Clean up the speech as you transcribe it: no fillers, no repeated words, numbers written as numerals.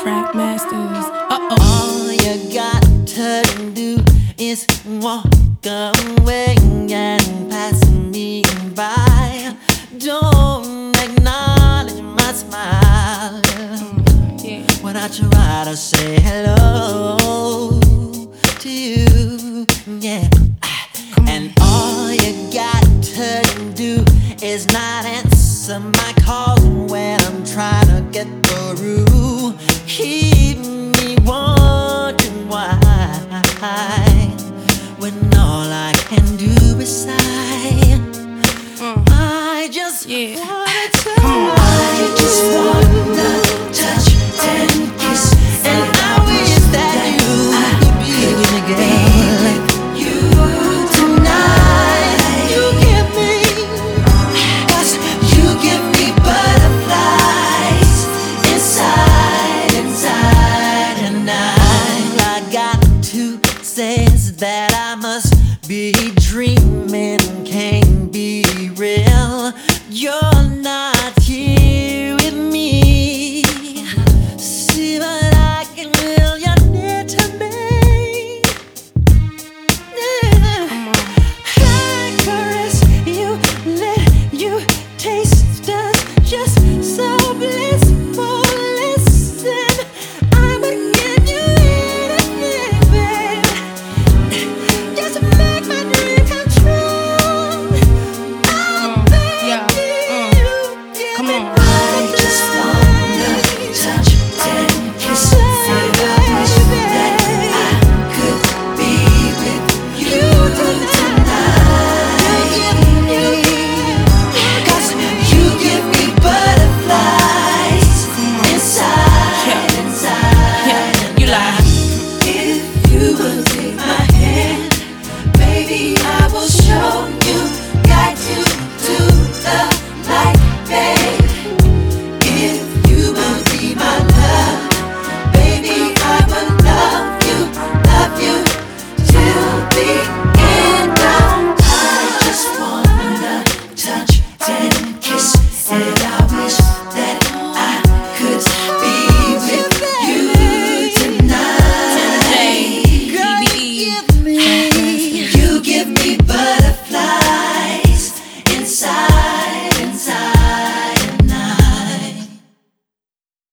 Trap Masters. All you got to do is walk away and pass me by. Don't acknowledge my smile when I try to say hello to you. Yeah, and all you got to do is not answer my calls when I'm trying to get through. Keep me wondering why, when all I can do is sigh. I just